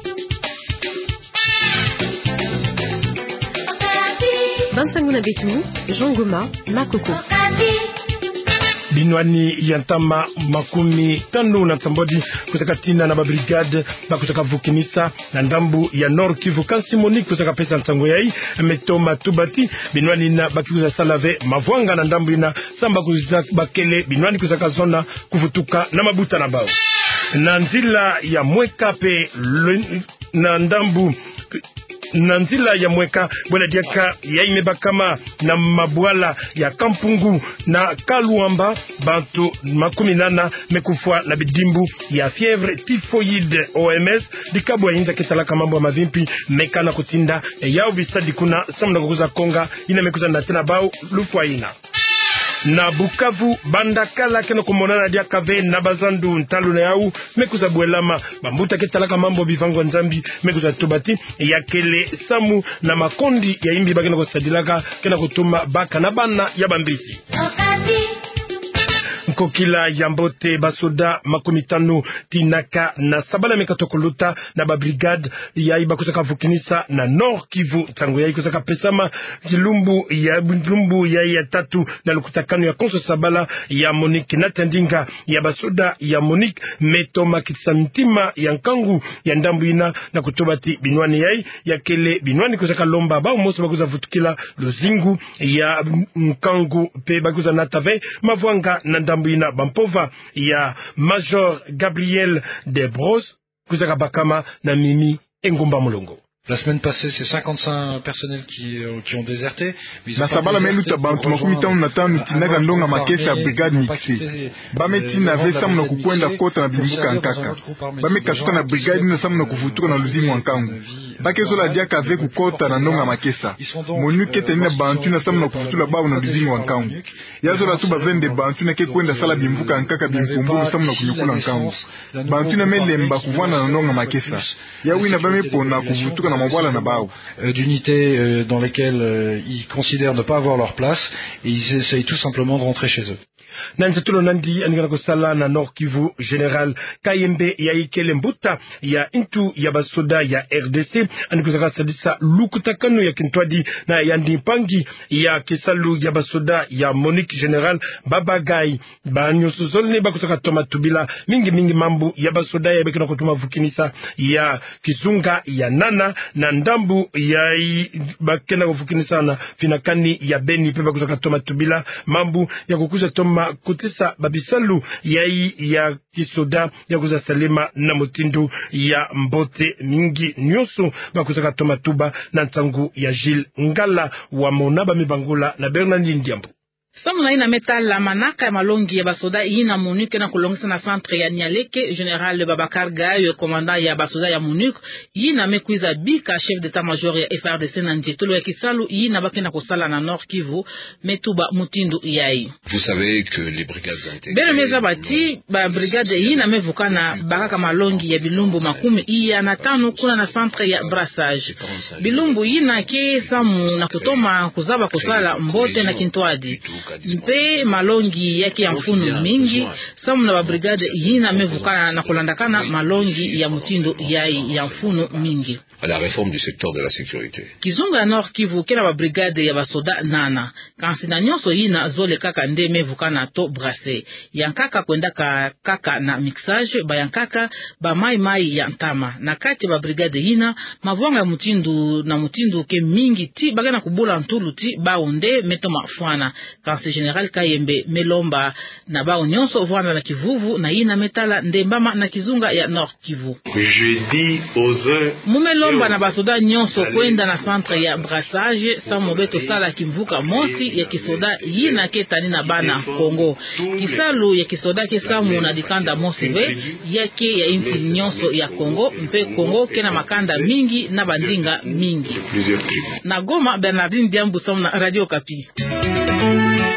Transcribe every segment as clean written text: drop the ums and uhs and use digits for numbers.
Bansanguna Betu, Jean Goma, Makoko. Binwani yantama makumi tano na tambodi kusaka tina na babrigade bakusaka vukinisa na ndambu ya Nord Kivu kansi Monique kusaka pesa ntango yai metoma tubati binwani na bakikuza salave mavwanga na ndambu ina samba kusaka bakele binwani kusaka zona kuvutuka na mabuta na bao na nzila ya mweka pe na ndambu na nzila ya mweka bwana diaka ya imebakama na mabwala ya Kampungu na Kaluamba bantu makumi nana mekufwa na bidimbu ya fièvre typhoïde. OMS dikabwa inza ketalaka mambo ya mavimpi mekana kutinda yao bisadi kuna samna kukuza konga ina mekuza na tena bao lufwa ina na Bukavu bandakala kena kumonana dia kave na bazandu ntalo na yau mekuza bwelama bambuta ketalaka mambo bivango nzambi mekuza tubati ya kele samu na makondi ya imbi bagena kusadilaka kena kutuma baka na bana ya bambisi Kokila yambote basoda makumi tano tinaka na sabala mekatokoluta na babrigade ya ibakusaka vukinisa na Nord Kivu tango ya ikusaka pesama lumbu ya tatu na lukutakano ya konso sabala ya Monique na tendinga ya basoda ya Monique metoma kitsamtima ya nkangu ya ndambu ina na kutobati binwani ya kele binwani kusaka lomba ba umoso bakuza vutukila luzingu ya nkangu pe bakuza natave mavwanga na ndambu ina bampova ya Major Gabriel Debros kusaka bakama na Mimi Engumba Mulongo. La semaine passée, c'est 55 personnels qui ont déserté. Na sabala meluta bantu makumi tano na tano tinaga ndonga makesa brigade mixi. Bameti na vesa mna kukwenda kota na bilimbuka nkaka. Bamekashuka na brigade na samna kuvutuka na luzimu nkangu. Bakezola diaka ave kukota na ndonga makesa. Monique tenina bantu na samna kuvutula babu na luzimu nkangu. Yazola tu bavende bantu na kekwenda sala bilimbuka nkaka bimpumbu samna kunyukula nkangu. Bantu na melemba kuvwana na ndonga makesa. Yawina bamepona kuvutuka na d'unités dans lesquelles ils considèrent ne pas avoir leur place et ils essayent tout simplement de rentrer chez eux. Nanjatulo nandi anigana kusala na Nord Kivu General Kayembe ya ikele mbuta ya intu ya basoda ya RDC anikusaka sadisa lukutakano ya kintwadi na ya ndipangi ya kisalu ya basoda ya Monique General Babagai banyoso zolne bakusaka toma tubila mingi mambu ya basoda ya bekina kutuma vukinisa ya kizunga ya nana na ndambu ya bakena kuvukinisa na finakani ya Beni pepa kusaka toma tubila mambu ya kukuza toma kutisa babisalu ya kisoda ya kuza salema na motindu ya mbote mingi nyoso bakusaka tomatuba na ntangu ya Gilles Ngala wa Monaba Mibangula na Bernard Ndiambo. Samuna ina metala manaka ya malongi ya basoda ina Monique na kulongisa na centre ya Nialeke. General Babakar Gaye, commandant ya basoda ya Monique, ina mekuiza bika chef d'état-major ya FRDC na njetolo ya kisalu ina bakena kusala na Nord Kivu metuba mutindu yai. Vous savez que les brigades intégrées bele meza bati ba brigade ina mevukana baraka malongi ya bilumbu makumi iya na tano kuna na centre ya brassage. Bilumbu ina ke samu na kutoma kuzaba kusala mbote na kintwadi mpe malongi yake ya mfunu mingi samu na babrigade yina mevukana na kulandakana malongi ya mutindo yai ya mfunu mingi. À la réforme du secteur de la sécurité. Kizunga Nord Kivu kena babrigade ya basoda nana kansina nyonso yina zole kaka nde mevukana to brase yankaka kwenda kaka na mixage bayankaka ba mai ya ntama na kati babrigade yina mavwanga ya mutindu ke mingi ti bagana kubula ntulu ti baonde meto mafwana kansi General Kayembe melomba na bao nyonso vwana na kivuvu na yina metala ndembama na kizunga ya Nord Kivu. Je dis aux mumelomba na basoda nyonso kwenda na centre ya brassage samo beto sala kimvuka mosi ya kisoda yina ketani na bana Kongo kisalu ya kisoda ke samu na dikanda mosi be yake ya inti nyonso ya Kongo mpe Kongo kena makanda mingi na bandinga mingi na Goma. Bernardine Diambu samu na Radio Kapi.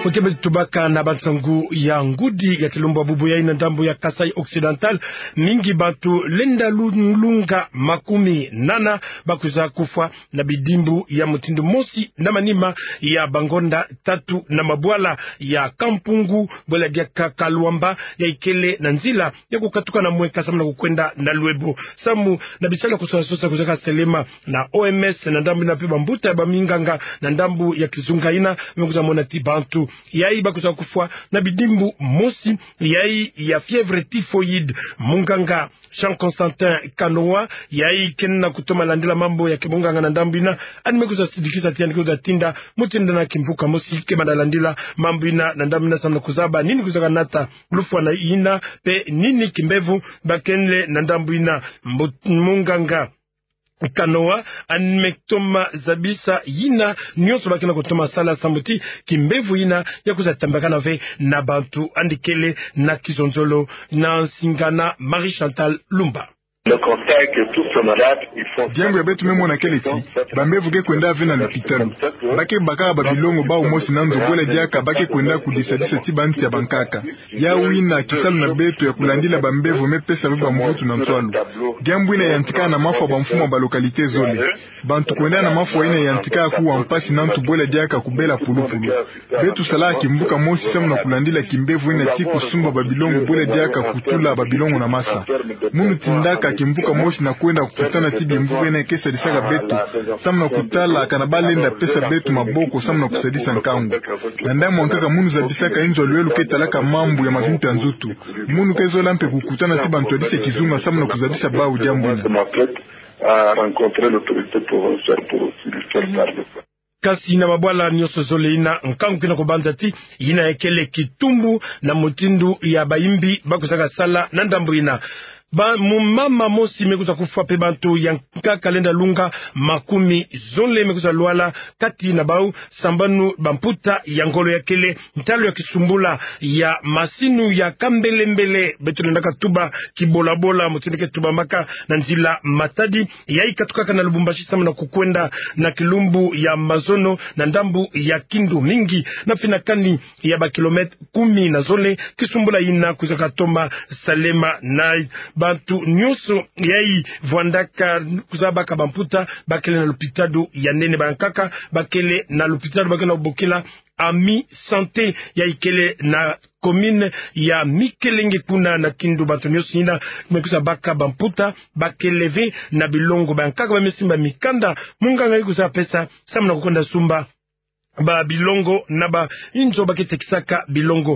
Mukebe tubaka na batsangu ya ngudi ya kilumba bubu ya ina ndambu ya Kasai Occidental mingi bantu lenda lunga makumi nana bakuza kufa na bidimbu ya mutindu mosi na manima ya bangonda tatu na mabwala ya kampungu bwela ya kakalwamba ya ikele na nzila ya kukatuka na mweka samu na kukwenda na lwebo samu na bisala kusosa kuzaka selema na OMS na ndambu na piba mbuta ya baminganga na ndambu ya kizungaina mekuza mona tibantu yai bakuza kufwa na bidimbu mosi yai ya fièvre typhoïde munganga Jean Constantin Kanoa yai kenna kutoma landila mambo ya kibunganga na ndambina animekuza sidikisa tiani kuza tinda mutinda na kimbuka mosi kemanda landila mambo ina na ndambina samna kuzaba nini kuzaka nata lufwa na ina pe nini kimbevu bakenle na ndambina munganga Kanoa animetoma zabisa yina nyonso bakina kutoma sala sambuti kimbevu yina ya kuzatambakana ve na bantu andikele na kizonzolo na singana Marie Chantal Lumba. Diango ya betu memo na keleti bambevu ke kwenda ave na lupitalu bake bakaka babilongo ba umosi na nzobole diaka bake kwenda kudisadisa ti banti ya bankaka ya wina kisalu na betu ya kulandila bambevu mepesa be bamvutu na nswalu diambu ina yantika na mafwa bamfumo ba lokalite zole bantu kwenda na mafwa ina yantika kuwa mpasi na ntubole diaka kubela pulupulu betu sala kimbuka mosi samu na kulandila kimbevu ina ti kusumba babilongo bole diaka kutula babilongo na masa munu tindaka kimbuka mosi na kwenda kukutana tibi mvuwe na kesa disaka betu samu na kutala kanabalenda pesa betu maboko samu na kusadisa nkangu na ndamu wankaka munu zabisaka inzo luelu ketalaka mambu ya mavintu ya nzutu munu kezo lampe kukutana tiba ntuadise kizunga samu na kuzabisa bau jambuna kasi na mabwala nyoso zole ina nkangu kina kubanza ti ina ekele kitumbu na mutindu ya baimbi bakusaka sala na ndambu ina ba mumama mosi mekuza kufa pe bantu ya kalenda lunga makumi zole mekuza luala kati na bau sambanu bamputa ya ngolo ya kele ntalo ya kisumbula ya masinu ya kambelembele betu ndaka tuba kibola bola mutindike tuba maka na nzila matadi ya ikatukaka na Lubumbashi sama na kukwenda na kilumbu ya mazono na ndambu ya kindu mingi na finakani ya ba kilometre 10 na zole kisumbula ina kuzaka tomba salema na bantu nyusu yai vuandaka kuzabaka bamputa bakele na lupitado ya nene bankaka bakele na lupitado bakele na ubokila ami santé ya ikele na commune ya Mikelenge kuna na kindu bantu nyusu ina mekusa baka bamputa bakeleve na bilongo bankaka bamesimba mikanda munganga ikusa pesa samna kukonda sumba ba bilongo na ba inzo bakitekisaka bilongo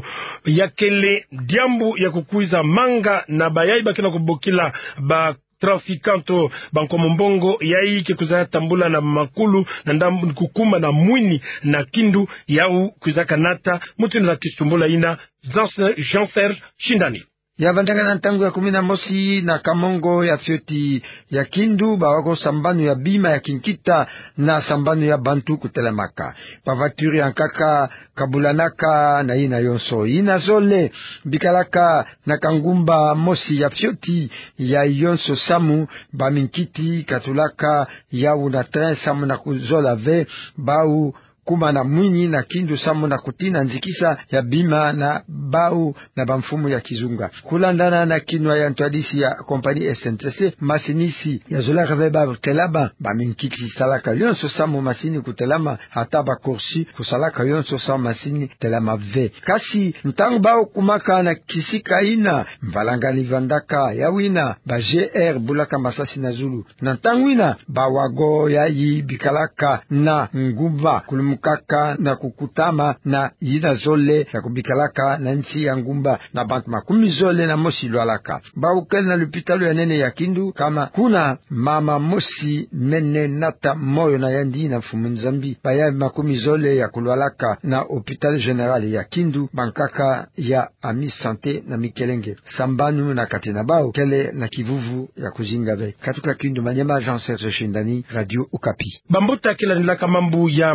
yakele diambu ya kukuiza manga na bayai bakina kubokila ba trafikanto banko mbongo yai ke kuzaya tambula na makulu na ndambu kukuma na mwini na kindu yau kuzaka nata mutu na kisumbula ina Jean-Serge Shindani ya vandanga na ntangu ya 11 na kamongo ya fyoti ya kindu bawako sambano ya bima ya kinkita na sambano ya bantu kutelemaka pavaturi ya nkaka kabulanaka na ina yonso ina zole bikalaka na kangumba mosi ya fyoti ya yonso samu baminkiti katulaka ya una tren samu na kuzola ve bau kuma na mwini na kindu samu na kutina nzikisa ya bima na bau na bamfumu ya kizunga kulandana na kinwa ya ntwadisi ya kompani SNTC masinisi ya zola reveba telaba baminkiti salaka yonso samu masini kutelama hata bakorsi kusalaka yonso samu masini telama ve kasi ntangu bau kumaka na kisika ina mvalangani vandaka ya wina ba GR bulaka masasi na zulu na ntangu ina bawago ya yi bikalaka na ngumba kaka na kukutama na yina zole ya kubikalaka na nchi ya ngumba na bantu makumi zole na mosi lwalaka baukele na lupitalo ya nene ya kindu kama kuna mama mosi mene nata moyo na yandi na mfumu nzambi baya makumi zole ya kulwalaka na hopital general ya kindu bankaka ya ami sante na Mikelenge sambanu na katina bao kele na kivuvu ya kuzinga ve katuka kindu Manyema. Jean-Serge Shindani, Radio Okapi. Bambuta kila nilaka mambu ya malongi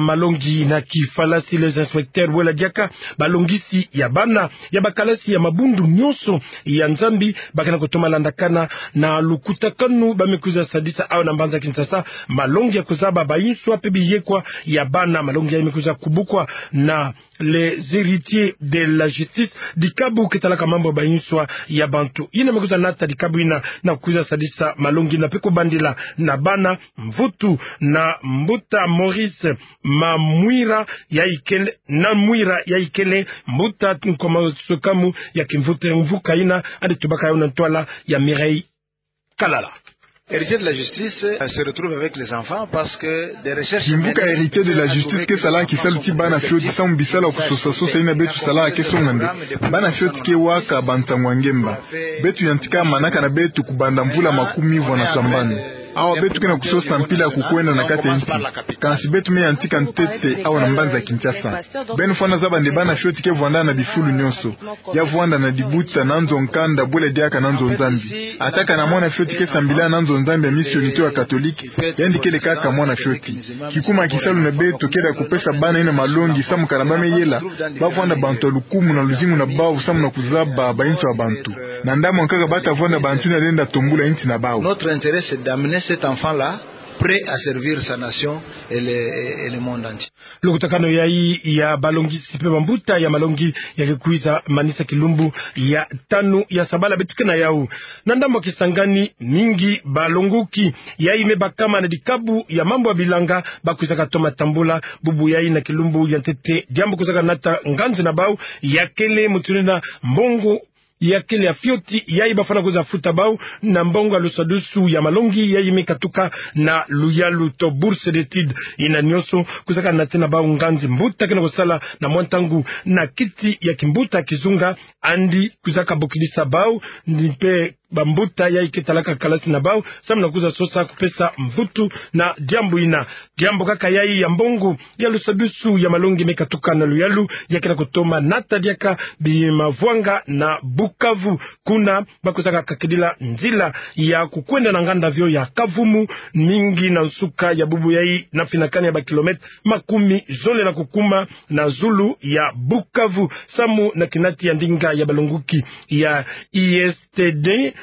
kati na kifalasi les inspecteurs wela diaka balongisi ya bana ya bakalasi ya mabundu nyonso ya Nzambi bakana kotoma landakana na lukuta kanu bamekuza sadisa au na mbanza Kinshasa malongi ya kuzaba bayinswa pe biyekwa ya bana malongi ya imekuza kubukwa na les héritiers de la justice dikabu ketalaka mambo bayinswa ya bantu ina mekuza nata dikabu ina na kuza sadisa malongi na peko bandila na bana mvutu na mbuta Maurice Mamwira ya ikele na mwira ya ikele mbuta nkoma sokamu ya kimvute mvuka ina adi tubaka ya unantwala ya Mireille Kalala. Héritier de la justice se retrouve avec les enfants parce que des recherches Kimbuka héritier de la justice ke sala ki saluti bana fioti sam bisala kusosaso saina betu sala ke songande bana fioti ke waka bantangwangemba betu yantika manaka na betu kubanda mvula makumi vona sambani awa betu kena kusosa mpila kukwenda na kati nchi kansi betu me yantika ntete awa na mbanza Kinshasa benu fana zaba nde bana fioti ke vwanda na difulu nyonso ya vwanda na dibuta nanzo nkanda bwele diaka nanzo Nzambi ataka na mwana fioti ke sambila nanzo Nzambi ya misionito ya katoliki yandikele kaka mwana fioti kikuma kisalu na betu keda kupesa bana ina malongi samu karabame yela bavwanda bantu lukumu na luzimu na bawu samu na kuzaba baintu wa bantu na ndamu nkaka bata vwanda bantu na lenda tombula inti na bawu. Notre intérêt c'est d'amener cet enfant-là prêt à servir sa nation et le monde entier. Lukutakano ya balongi sipe bambuta ya malongi ya kikuiza manisa Kilumbu ya tanu ya sabala betukena yao. Nandamo Kisangani mingi balonguki ya imebakama na dikabu ya mambo ya bilanga bakuiza katoma tambula bubu ya na Kilumbu ya tete jambo kuzaka nata nganzi na bau ya kele mutunina mbongo ya kile ya fioti ya ibafana kuza futa bau na mbongo alusadusu ya malongi ya imekatuka na luyalu to bourse d'études ina nyoso kuzaka na tena bau nganzi mbuta kina kusala na mwantangu na kiti ya kimbuta kizunga andi kuzaka bokilisa bau nipe bambuta ya iketalaka kalasi na bau samna kuza sosa kupesa mvutu na diambu ina diambu kaka yai ya mbongo ya lusadusu ya malongi mekatuka na luyalu ya kina kutoma nata diaka bimavwanga na Bukavu kuna bakuzaka kakidila nzila ya kukwenda na nganda vyo ya Kavumu mingi na usuka ya bubu yai na finakani ya bakilometre makumi zole na kukuma na Zulu ya Bukavu samu na kinati ya ndinga ya balunguki ya ISTD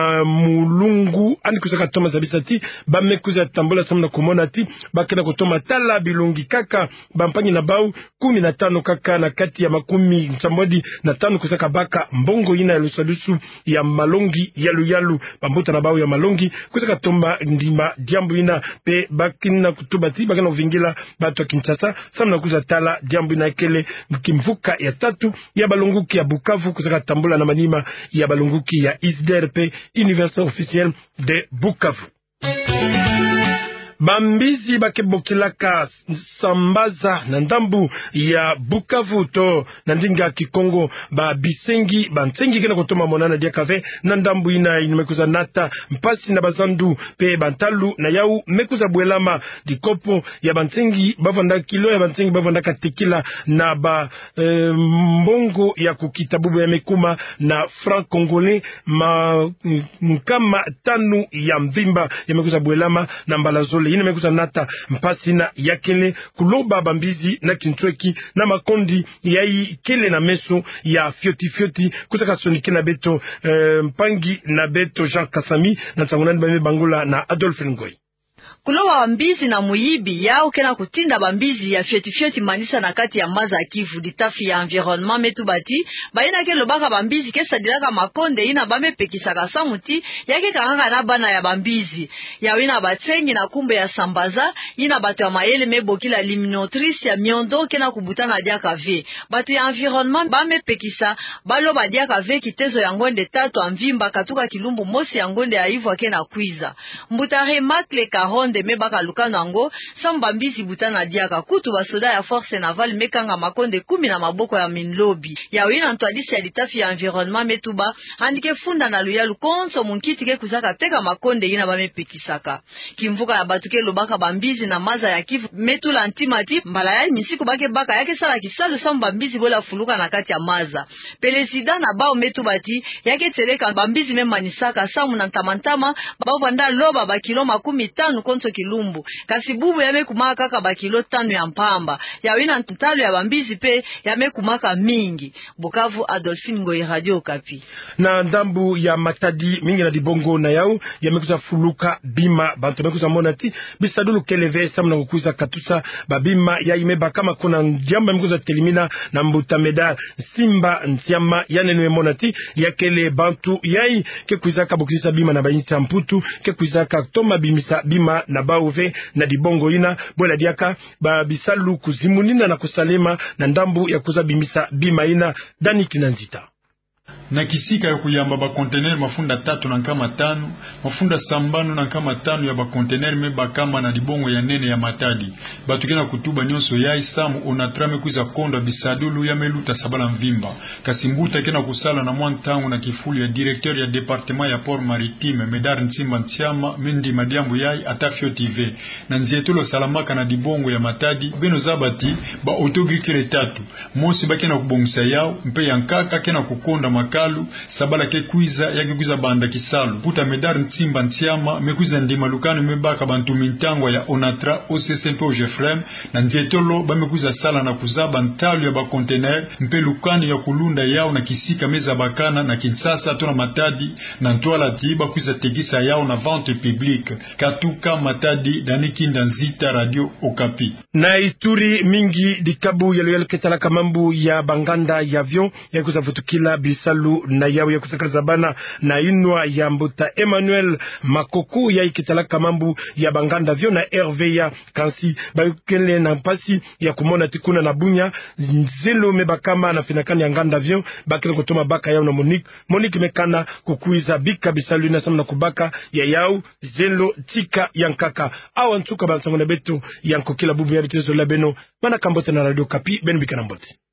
mamulungu andi kusaka toma zabisati bamekuza tambola samu na kumona ti bakena kutoma tala bilungi kaka bampanyi na bau 15 kaka na kati ya makumi nsambodi na tano kusaka baka mbongo ina ya lusadusu ya malongi yalu yalu bambuta na bau ya malongi kusaka tomba ndima diambu ina pe bakina kutubati bakina uvingila batu wa Kinshasa samu na kuza tala diambu ina kele kimvuka ya tatu ya balunguki ya Bukavu kusaka tambola na manima ya balunguki ya ISDRP Université officielle de Bukavu. Bambizi bakebokilaka sambaza na ndambu ya Bukavu to na ndinga Kikongo ba bisengi bansengi kena kutoma monana dia kave na ndambu ina imekuza nata mpasi na bazandu pe bantalu na yau mekuza bwelama dikopo ya bansengi bavanda kilo ya bansengi bavanda katikila na ba mbongo ya kukita bubu ya mekuma na franc congolais mkama tanu ya mvimba ya mekuza bwelama na mbalazole ina mekuza nata mpasi na yakele kuloba bambizi na kinchweki na makondi yai kele na meso ya fioti kusaka soniki na beto mpangi na beto Jean Kasami na tsangunani bame bangula na Adolphe Ngoi. Kulowa bambizi na muyibi yao kena kutinda bambizi ya fioti manisa na kati ya maza Kivu ditafi ya environnement metubati baina ke lobaka bambizi kesa dilaka makonde ina bame pekisaka samuti yake kanganga na bana ya bambizi ya wina batsengi na kumbe ya sambaza ina batu ya mayele mebokila liminotrice ya miondo kena kubutana diaka ve batu ya environnement bame pekisa baloba diaka ve kitezo ya ngonde tatu amvimba katuka Kilumbu mosi ya ngonde ya Ivo kena kwiza mbutare makle karonde mebaka lukano ango samba mbizi butana diaka kutu basoda ya force navale mekanga makonde 10 na maboko ya minlobi ya wina ntwadisi ya litafi ya environnement metuba handike funda na luyalu konso munkiti ke kuzaka teka makonde ina bamepekisaka kimvuka ya batuke lobaka bambizi na maza ya Kivu metula antimati mbala ya misiku bake baka yake sala kisalu samba mbizi bola fuluka na kati ya maza pelesida na bao metubati yake teleka bambizi memanisaka samu na ntamantama bao banda loba bakilo 15 Alfonso Kilumbu kasi bubu yamekumaka kaka bakilo 5 ya mpamba ya wina ntalo ya bambizi pe yamekumaka mingi. Bukavu, Adolphine Ngoi, Radio Okapi. Na ndambu ya Matadi mingi na dibongo na yao yamekuza fuluka bima bantu yamekuza monati bisadulu keleve samna kukuza katusa babima ya imeba kama kuna njamba yamekuza telimina na mbuta medal simba ntiama yanenwe monati yakele bantu yai kekuza kabukisa bima na bayinsa mputu kekuza toma bimisa bima na bauve na dibongo ina bola diaka ba bisalu kuzimunina na kusalema na ndambu ya kuza bimisa bima ina Dani Kinanzita. Na kisika ya kuyamba ba container mafunda 3 na nkama 5 mafunda sambano na nkama 5 ya ba container meba kama na dibongo ya nene ya Matadi batukena kutuba nyonso ya isamu onatrame kuiza kondo bisadulu ya meluta sabala mvimba kasimbuta kena kusala na mwantangu na kifuli ya directeur ya département ya port maritime Medar Nsimba Ntiama Mendi Madiambu yai Atafio TV na nzietolo salamaka na dibongo ya Matadi beno zabati ba autogrikere 3 mosi bakena kubomisa yao mpe yankaka kena kukonda makalu sabala ke kuiza yake kuiza banda kisalu puta Medar Ntimba Ntiama mekuiza ndima lukani mebaka bantu mintangwa ya Onatra OCCP Jefrem na nzietolo bamekuiza sala na kuzaba ntalu ya ba container mpe lukani ya kulunda yao na kisika meza bakana na Kinshasa tona Matadi na Ntwala tiba kuiza tegisa yao na vente publique katuka Matadi Danikinda Nzita Radio Okapi. Na Ituri mingi dikabu yalo ketala kamambu ya banganda ya avion ya kuzavutukila bisalu na yao ya kusakalazabana na inwa ya mbuta Emmanuel Makoku ya ikitala kamambu ya banganda avion na RVA kansi bayukele na mpasi ya kumona tikuna na bunya nzelo mebakama na finakani ya nganda avion bakile kutuma baka yao na Monique mekana kukuiza bika bisalu na samna kubaka ya yao zelo tika yankaka awa ntuka bansango na betu yankokila bubu ya bitezo labeno mana kambote na Radio Okapi benu bika na mbote.